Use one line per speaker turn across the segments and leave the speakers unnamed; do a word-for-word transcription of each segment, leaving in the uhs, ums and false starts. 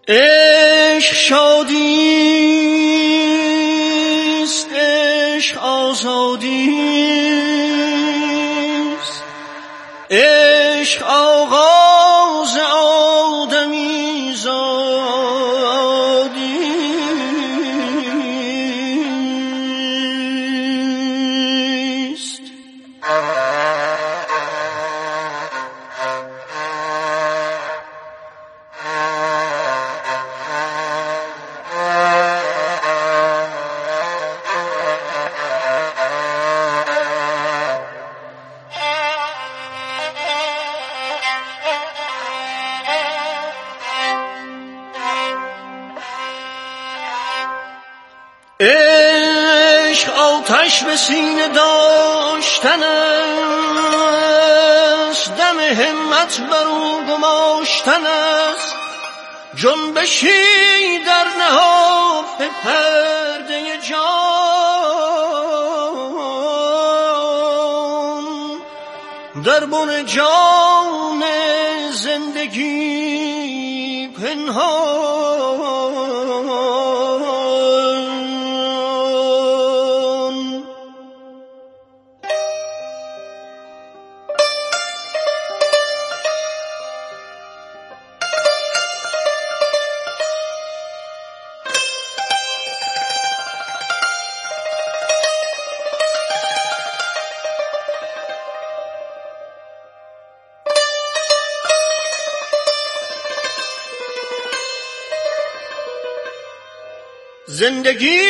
عشق شادیست، عشق آزادیست، عشق آغاز آدمی زادیست. عشق آتش به سینه داشتن است، دم همت بر او گماشتن است، جنبشی در نهاد پرده جان، در بن جان زندگی پنهان. زندگی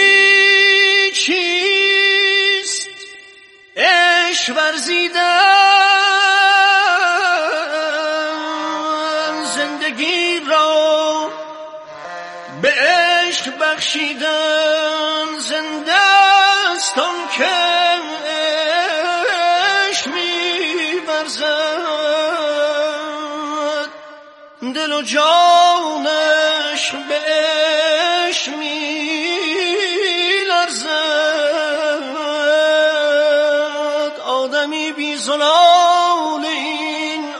چیست؟ عشق ورزیدن، زندگی را به عشق بخشیدن، زنده است آن که عشق می‌ورزد، دل و جانش به عشق می آدمی بی زلال این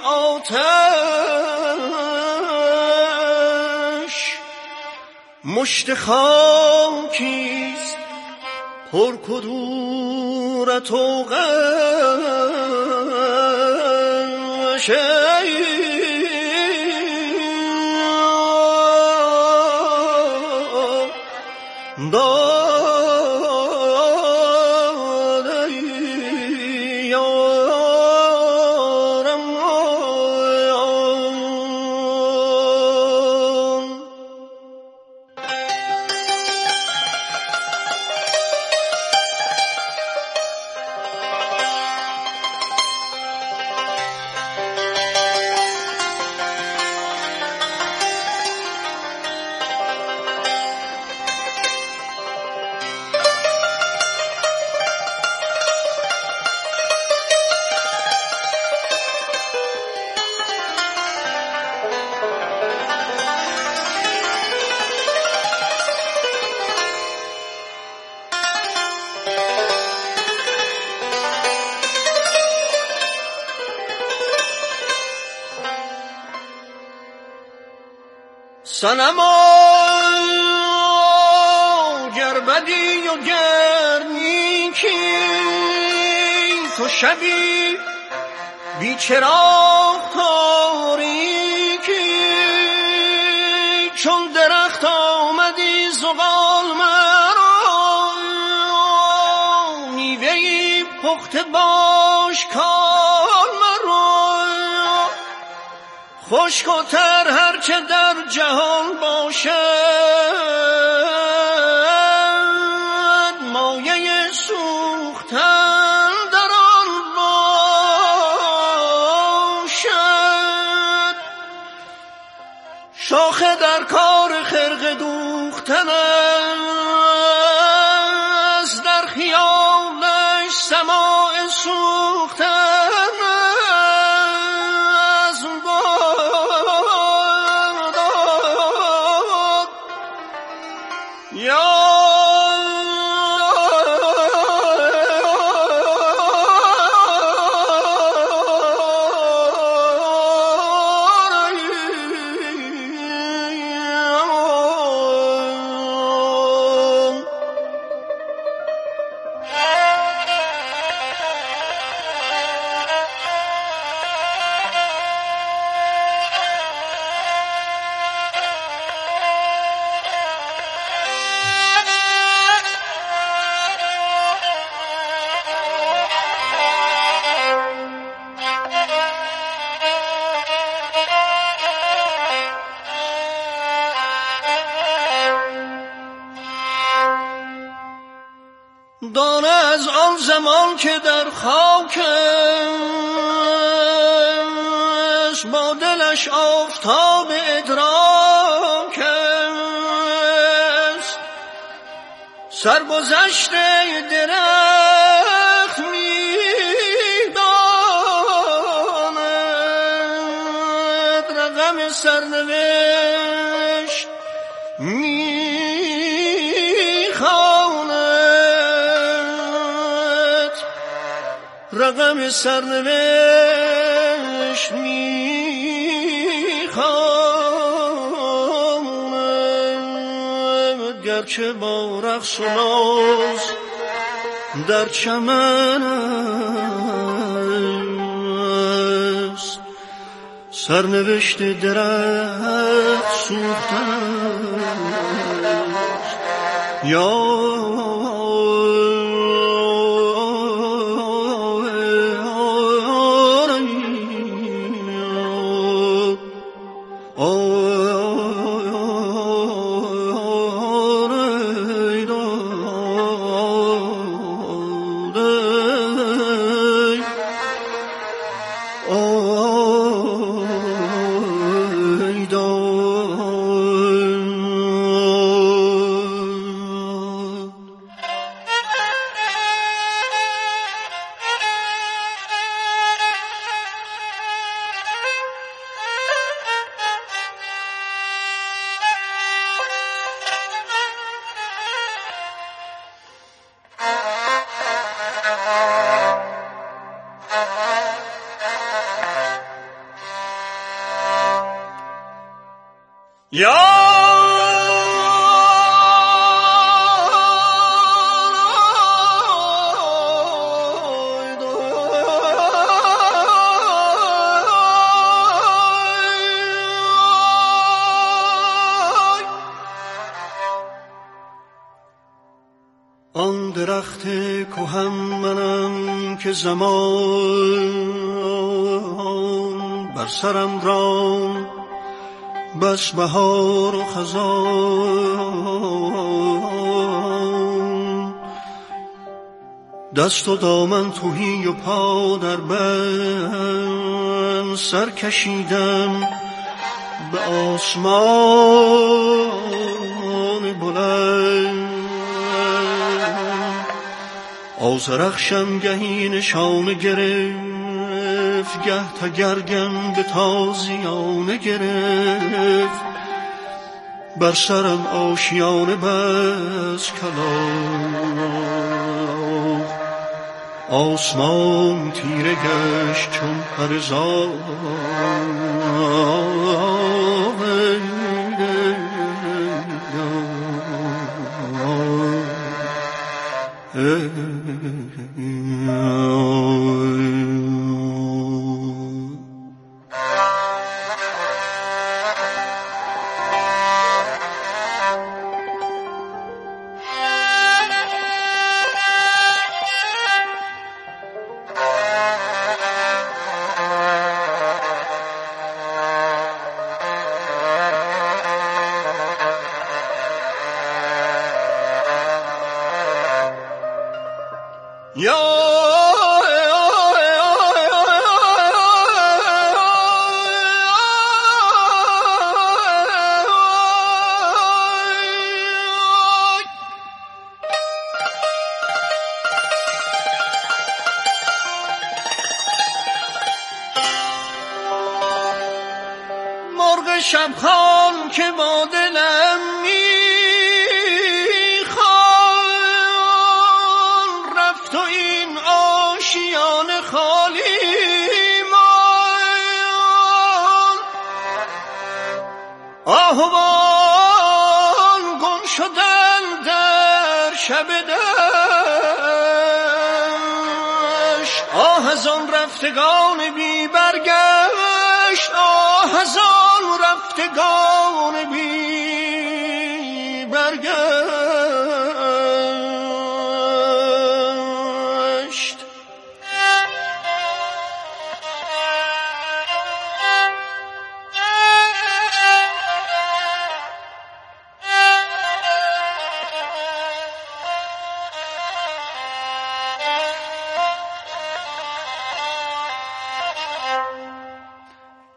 آتش، مشت خاکیست پر کدورت و غش. صنما گر بدی و گر نیکی، تو شبی بی چراغ تاریکی، چون درخت آمدی زغال مرا، میوه‌ای پخته باش کار مرا، خشک و تر هرچه در جهان باشد، مایه سوختن در آن باشد، شاخه در کار خرقه دوختن است، در خیالش سماع سوختن. زمان که در خاک است با دلش آفتاب ادراک است سرگذشت درخت میداند رقم سرنوشت میخواند رقم سرنوشت میخواند گرچه با رقص و ناز در چمن است سرنوشت درخت سوختن است یا یا آن درخت کهن منم که زمان بر سرم راند بس بهار و خزان دست و دامن تهی و پا در بند سر کشیدم به آسمان بلند آذرخشم گهی نشانه گرفت گه تگرگم به تازیانه گرفت بر سرم آشیانه بس کلاه آسمان تیره گشت چون پرزار مرغ شبخوان که با دلم میخوان رفت و این آشیان خالی مان آهوان گم شدن در شب دشت آه از آن رفتگان بی برگشت آه از آن رفتگان بی برگشت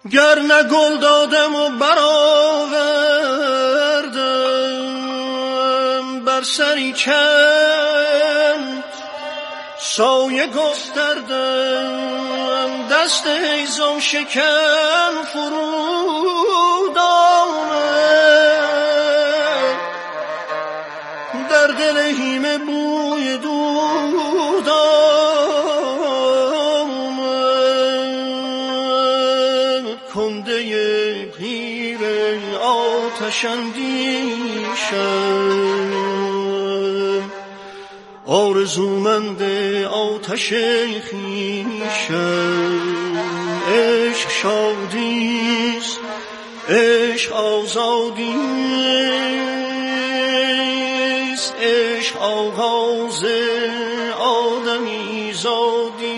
گر نه گل دادم و برآوردم بر سری چند سایه گستردم دست هیزم شکن فرود آمد در دل هیمه بوی دود آمد کنده پیر آتش اندیشم آرزومند آتش خویشم عشق شادیست عشق آزادیست عشق آغاز آدمی زادی.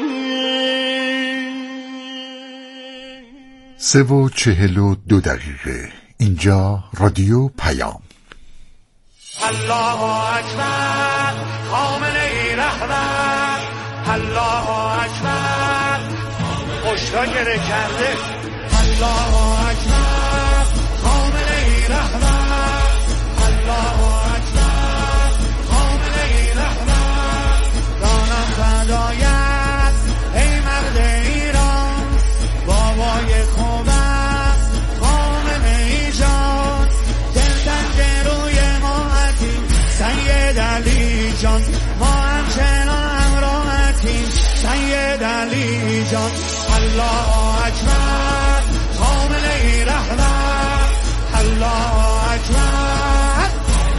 سه و چهل و دو دقیقه. اینجا رادیو پیام.
الله اکبر خامنه‌ای رهبر، الله اکبر خوشا گره کرده، الله اکبر خامنه‌ای رهبر، الله اکبر خامنه‌ای رهبر. دانم فدایت ای مرد ایران، بابای خوبم خامنه‌ای جان، دلتنگ روی ما حتیم سید علی جان، ما همچنان همراهتیم سید علی جان. الله اکبر خامنه‌ای رهبر، الله اکبر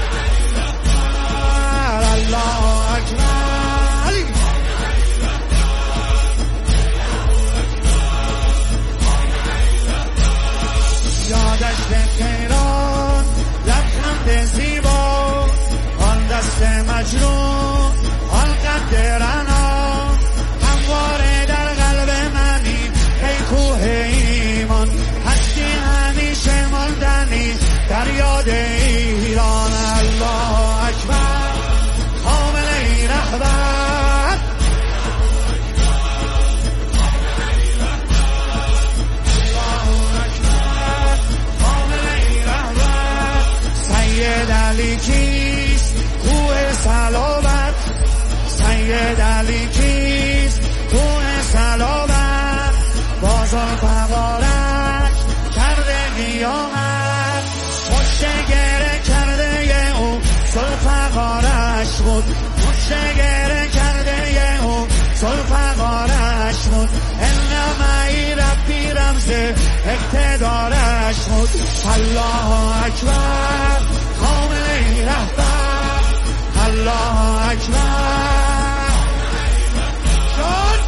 الله اکبر. یادش به تهران لبخند زیبا، آن دست مجروح آن قد رنا، همواره در قلب منی ای کوه ایمان، هستی همیشه ماندنی در یاد ایران. الله اکبر خامنه‌ای رهبر، سید علی کیست کوه صلابت، سید علی کیست کوه صلابت، بازار فقارت کرده قیامت، پشت گره کرده او سلفقارش بود، پشت گره کرده او سلفقارش بود، انمایی ربی رمز اقتدارش بود. الله اکبر خامنه‌ای رهبر، الله اکبر شد.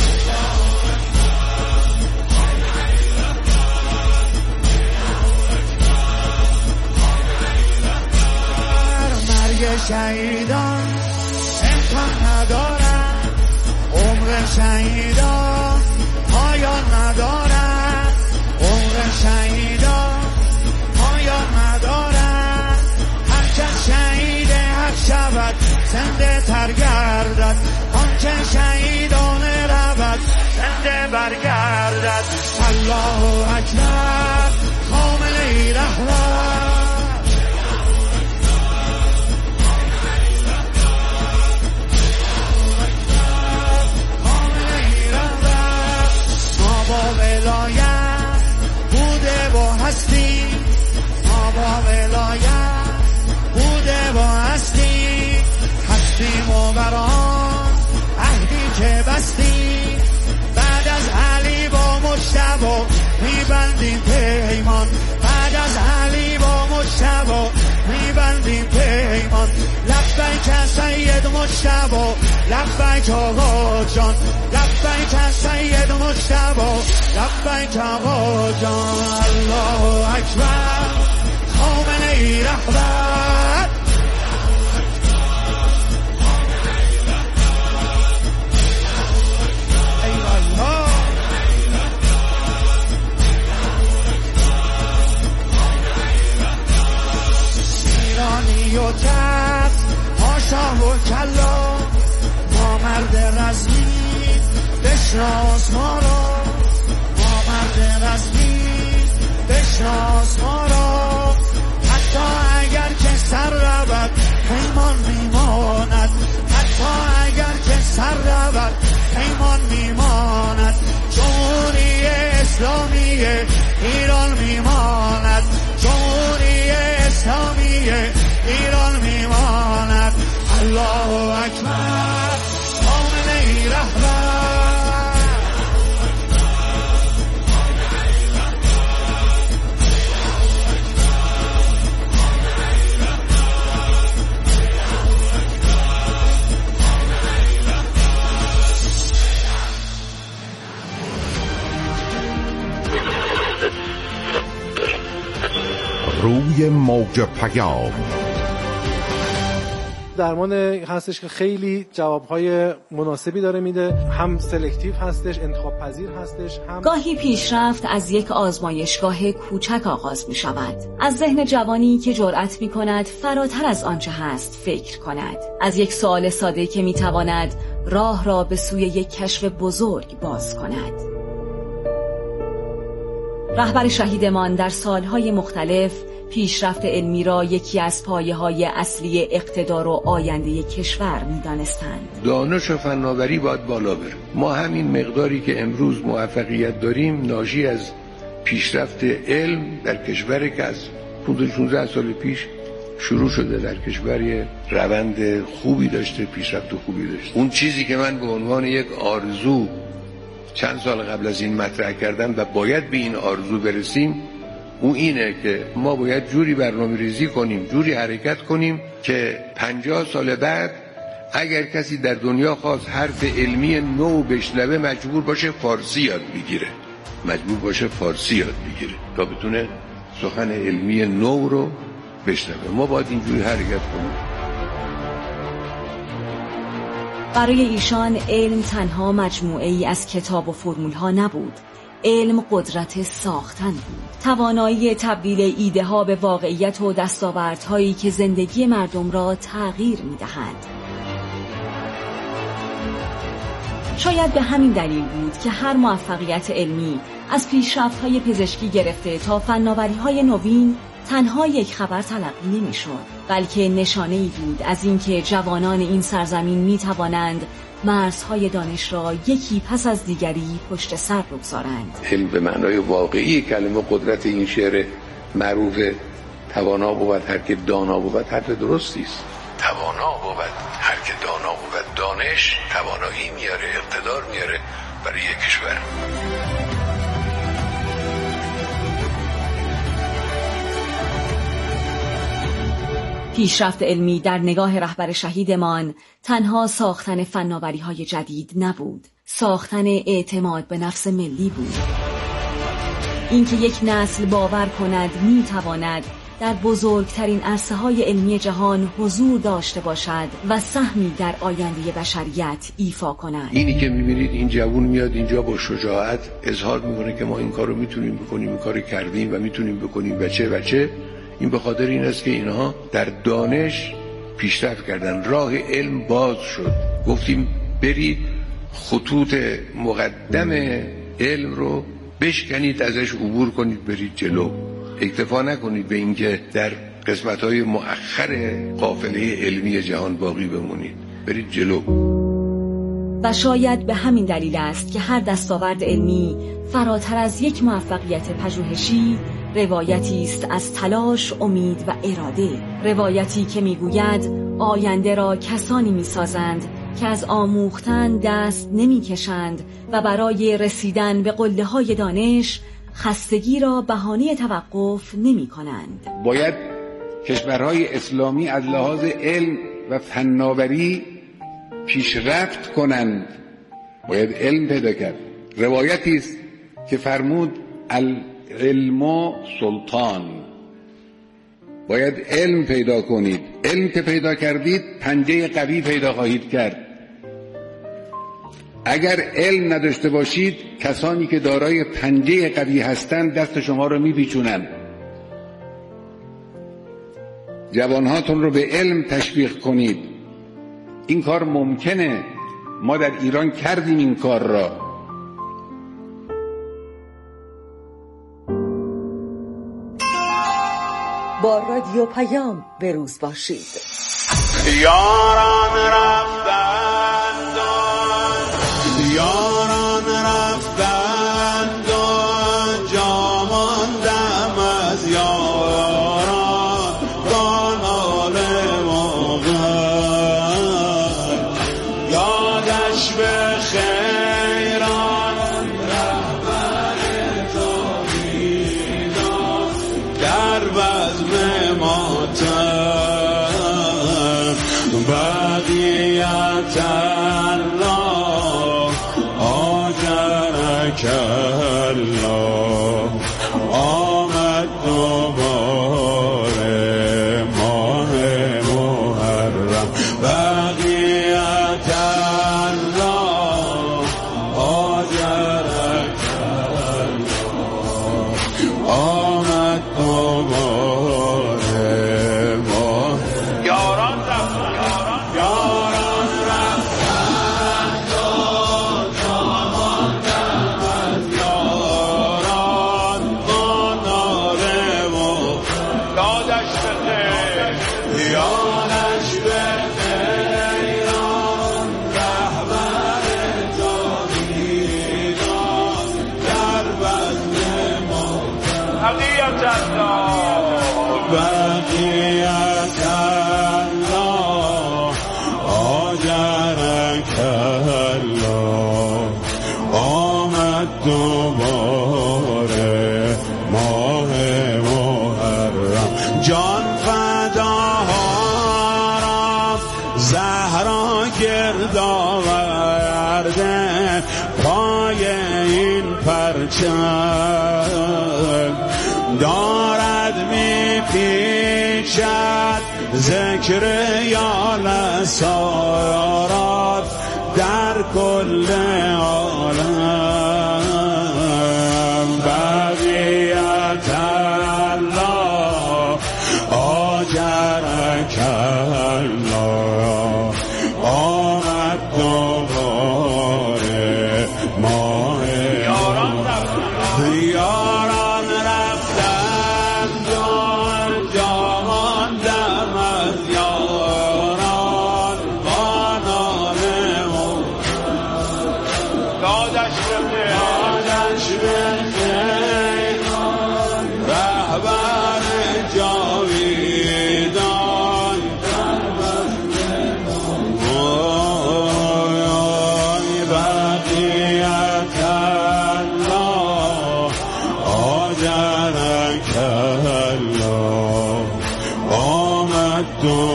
مرگ شهیدان امکان ندارد، عمر شهیدان پایان ندارد، عمر شهیدان پایان ندارد، هرچند شهید حق شود زنده تر گردد، آنچه شهیدانه رود زنده برگردد. الله اکبر خامنه‌ای رهبر، ما با ولایت بوده با هستی، ما با ولایت بوده با هستی، هستیم و بران عهدی که بستی، بعد از علی با مجتبی میبندیم پیمان، بعد از علی با مجتبی میبندیم پیمان. لبیک سید مجتبی، لبیک آقا جان، لبیک سید مجتبی، لبیک آقا جان. الله اکبر خامنه‌ای رهبر، ایرانی و تب ما شاه و کلا، ما مرد رزمی بشناس ما را، ما مرد رزمی بشناس ما را، حتی اگر که سر رود پیمان میماند، حتی اگر که سر رود پیمان میماند. جمهوری اسلامی ایران میماند، جمهوری اسلامی ایران میماند. الله اکبر، آمنه رهبر.
روی موج پیام
درمان هستش که خیلی جوابهای مناسبی داره میده، هم سلکتیو هستش، انتخاب پذیر هستش، هم
گاهی پیشرفت از یک آزمایشگاه کوچک آغاز می شود. از ذهن جوانی که جرأت می کند فراتر از آنچه هست فکر کند، از یک سوال ساده که می تواند راه را به سوی یک کشف بزرگ باز کند. رهبر شهیدمان در سالهای مختلف پیشرفت علمی را یکی از پایه‌های اصلی اقتدار و آینده کشور می‌دانستند.
دانش و فناوری باید بالا بره. ما همین مقداری که امروز موفقیت داریم ناشی از پیشرفت علم در کشور که از پانزده شانزده سال پیش شروع شده در کشور روند خوبی داشته، پیشرفت خوبی داشته. اون چیزی که من به عنوان یک آرزو چند سال قبل از این مطرح کردم و باید به این آرزو برسیم، اون اینه که ما باید جوری برنامه ریزی کنیم، جوری حرکت کنیم که پنجاه سال بعد اگر کسی در دنیا خواست حرف علمی نو بشنوه مجبور باشه فارسی یاد بگیره، مجبور باشه فارسی یاد بگیره تا بتونه سخن علمی نو رو بشنوه. ما باید اینجوری حرکت کنیم.
برای ایشان علم تنها مجموعه ای از کتاب و فرمول ها نبود، علم قدرت ساختن بود، توانایی تبدیل ایده ها به واقعیت و دستاوردهایی که زندگی مردم را تغییر می‌دهند. شاید به همین دلیل بود که هر موفقیت علمی از پیشرفت‌های پزشکی گرفته تا فناوری‌های نوین تنها یک خبر تلقی نمی‌شد، بلکه نشانه‌ای بود از اینکه جوانان این سرزمین می‌توانند مرزهای دانش را یکی پس از دیگری پشت سر بگذارند.
علم به معنای واقعی کلمه قدرت این شعر معروف توانا بود هر که دانا بود حرف درستی است. توانا بود هر که دانا بود، دانش توانایی میاره، اقتدار میاره برای یک کشور.
پیشرفت علمی در نگاه رهبر شهیدمان تنها ساختن فناوری‌های جدید نبود، ساختن اعتماد به نفس ملی بود. اینکه یک نسل باور کند می‌تواند در بزرگترین عرصه‌های علمی جهان حضور داشته باشد و سهمی در آینده بشریت ایفا کند.
اینی که می‌بینید این جوان میاد اینجا با شجاعت اظهار می‌کنه که ما این کارو می‌تونیم بکنیم، این کارو کردیم و می‌تونیم بکنیم و چه و چه، این به خاطر این است که اینها در دانش پیشرفت کردن، راه علم باز شد. گفتیم برید خطوط مقدم علم رو بشکنید، ازش عبور کنید، برید جلو. اکتفا نکنید به اینکه در قسمت‌های مؤخر قافله علمی جهان باقی بمونید، برید جلو.
و شاید به همین دلیل است که هر دستاورد علمی فراتر از یک موفقیت پژوهشی روایتی است از تلاش، امید و اراده، روایتی که میگوید آینده را کسانی میسازند که از آموختن دست نمیکشند و برای رسیدن به قله‌های دانش خستگی را بهانه توقف نمی کنند.
باید کشورهای اسلامی از لحاظ علم و فناوری پیشرفت کنند، باید علم پیدا کرد. روایتی است که فرمود العلم سلطان، باید علم پیدا کنید، علم که پیدا کردید پنجه قوی پیدا خواهید کرد. اگر علم نداشته باشید کسانی که دارای پنجه قوی هستند دست شما رو میپیچونند. جوانهاتون رو به علم تشویق کنید، این کار ممکنه، ما در ایران کردیم این کار را.
با رادیو پیام به روز باشید.
یاران رفتند یاران رفتند جا ماندم از یاران با نال موقع یادش به خیران رهبر توحیدان در بزم ماتم بقیت الله آجرک الله آمد دوباره ماه محرم بقیت الله آجرک الله آمد دوباره ماه یاران رفتن یاران رفتن جاماندم از یاران آناره و یادش بخیر یادش بخیران رهبر توحیدان در بزم ما بقیت الله بقیت الله آجرک الله آمد دوباره ماه محرم جان فداها را زهرا گرد آورده پای این پرچم دارد می پیشد ذکر یال سارات در کل عالم بقیت الله آجرک الله آمد دوباره ماه یاران رفتن یاران رفتن جا ماندم از یاران با ناله و یادش بخیر یادش بخیر رهبر جاویدان وای بقیت الله آجرک الله آمد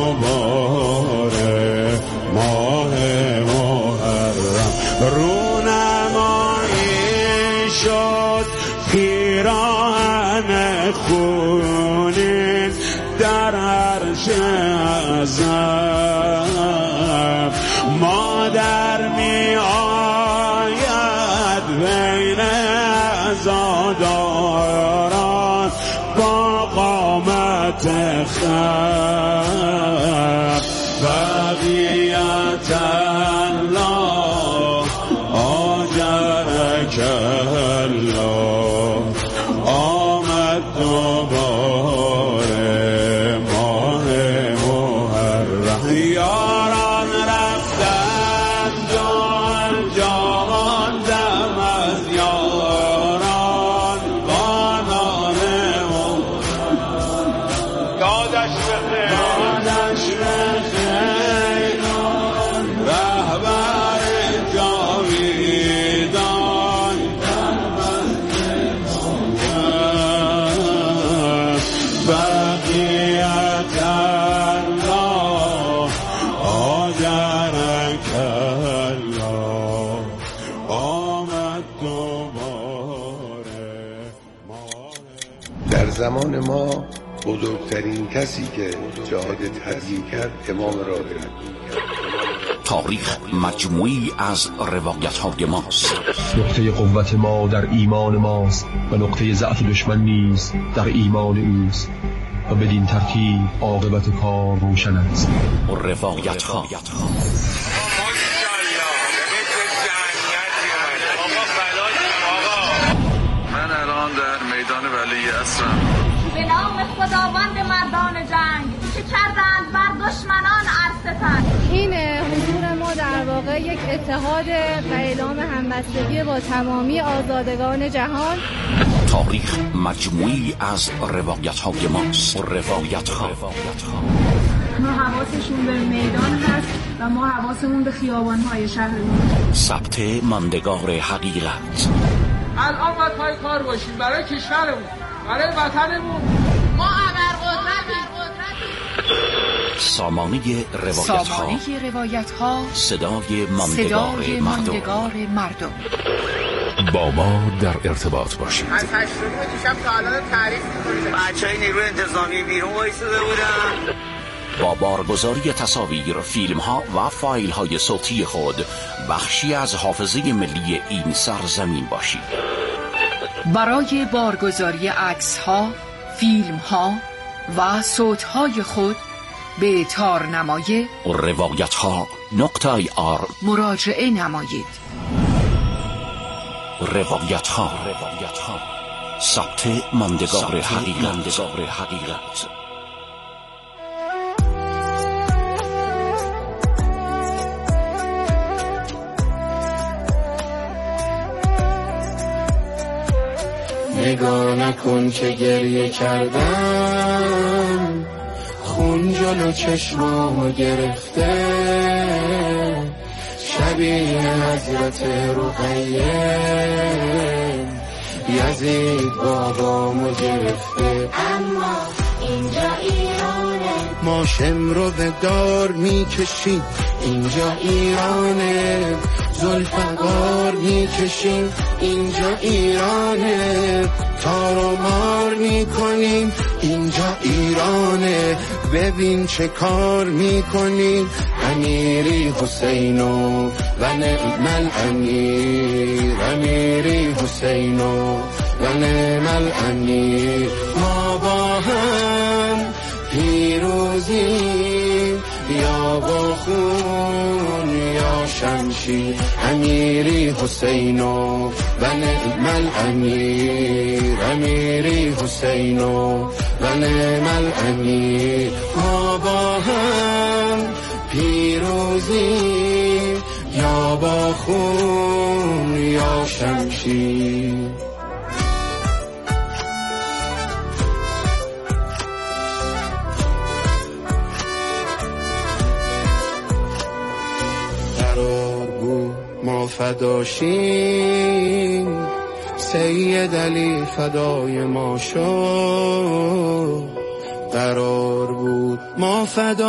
دوباره ماه محرم رونمایی شد پیراهن خونین در عرش اعظم مادر می آید بین عزاداران با قامت خم بقیت الله آجرک الله آمد دوباره ماه محرم یاران رفتن جا ماندم از یاران با ناله و یادش بخیر یادش بخیر رهبر جاویدان بقیت الله آجرک الله آمد دوباره در زمان ما بزرگترین کسی که جهاد تبلیغ کرد امام راهب
تاریخ مجموعی از روایت‌های ماست.
نقطه قوت ما در ایمان ماست و نقطه ضعف دشمن نیز در ایمان اوست و بدین ترتیب عاقبت کار روشن است.
روایت‌ها
من الان در میدان ولی عصرم. به نام خداوند مردان جنگ که کردند بر دشمنان عرصتن.
این حضور ما در واقع یک اتحاد و اعلام همبستگی با تمامی آزادگان جهان.
تاریخ مجموعی از روایت های ماست. روایت ها
ما حواسشون به میدان هست و ما حواسمون به خیابان های شهرمون.
ثبت ماندگار حقیقت.
الان باید پای کار باشیم برای کشورمون، برای وطنمون.
ما ابرقدرتیم.
سامانه روایت ها.
سامانه روایت ها.
صدای ماندگار
صدای ماندگار مردم.
با ما در ارتباط باشید.
از هشت دیشب تا الان تعریف می‌کنید. بچهای نیروی انتظامی بیرون وایساده بودن.
با بارگذاری تصاویر، فیلم ها و فایل های صوتی خود بخشی از حافظه ملی این سرزمین باشید.
برای بارگذاری عکس ها، فیلم ها و صوت های خود به تارنمای
روایت ها نقطه ای آر
مراجعه نمایید.
روایت ها ثبت ماندگار حقیقت.
نگاه نکن که گریه کردم، خون جلو چشمامو گرفته، شبیه حضرت رقیه یزید بابامو گرفته.
اما اینجا ایرانه،
ما شمرو به دار میکشیم، اینجا ایرانه، ذوالفقار میکشیم، اینجا ایرانه، تار و مار میکنیم، اینجا ایرانه، ببین چه کار میکنیم، امیری حسینو و نعم الامیر، امیری حسینو و نعم الامیر. ما با هم پیروزیم، یا با خون یا شمشیر، امیری حسینو و نعم الامیر، امیری حسینو و نعم الامیر. ما با هم پیروزیم، یا با خون یا شمشیر. ما فداشیم، سید علی فدای ما شد، قرار بود ما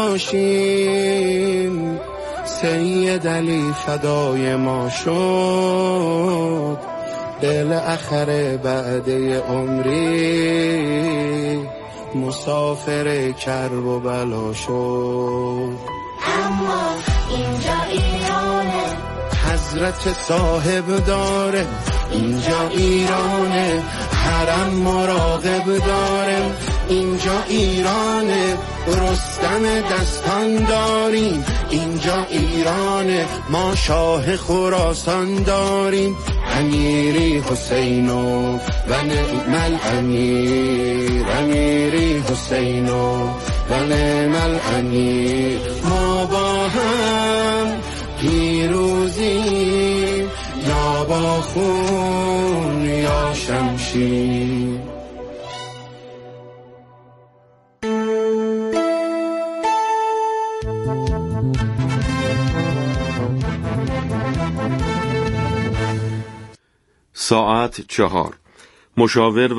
فداشیم، سید علی فدای ما شد، بالاخره بعد عمری مسافر کرب و بلا شد.
اما اینجا ایرانه،
حضرت صاحب داره، اینجا ایرانه، حرم مراقب داره، اینجا ایرانه، رستم دستان داریم، اینجا ایرانه، ما شاه خراسان داریم، امیری حسینو و نعم الامیر، امیری حسینو و نعم الامیر. ما با هم پیروزیم، یا با خون یا شمشیر.
ساعت چهار. مشاور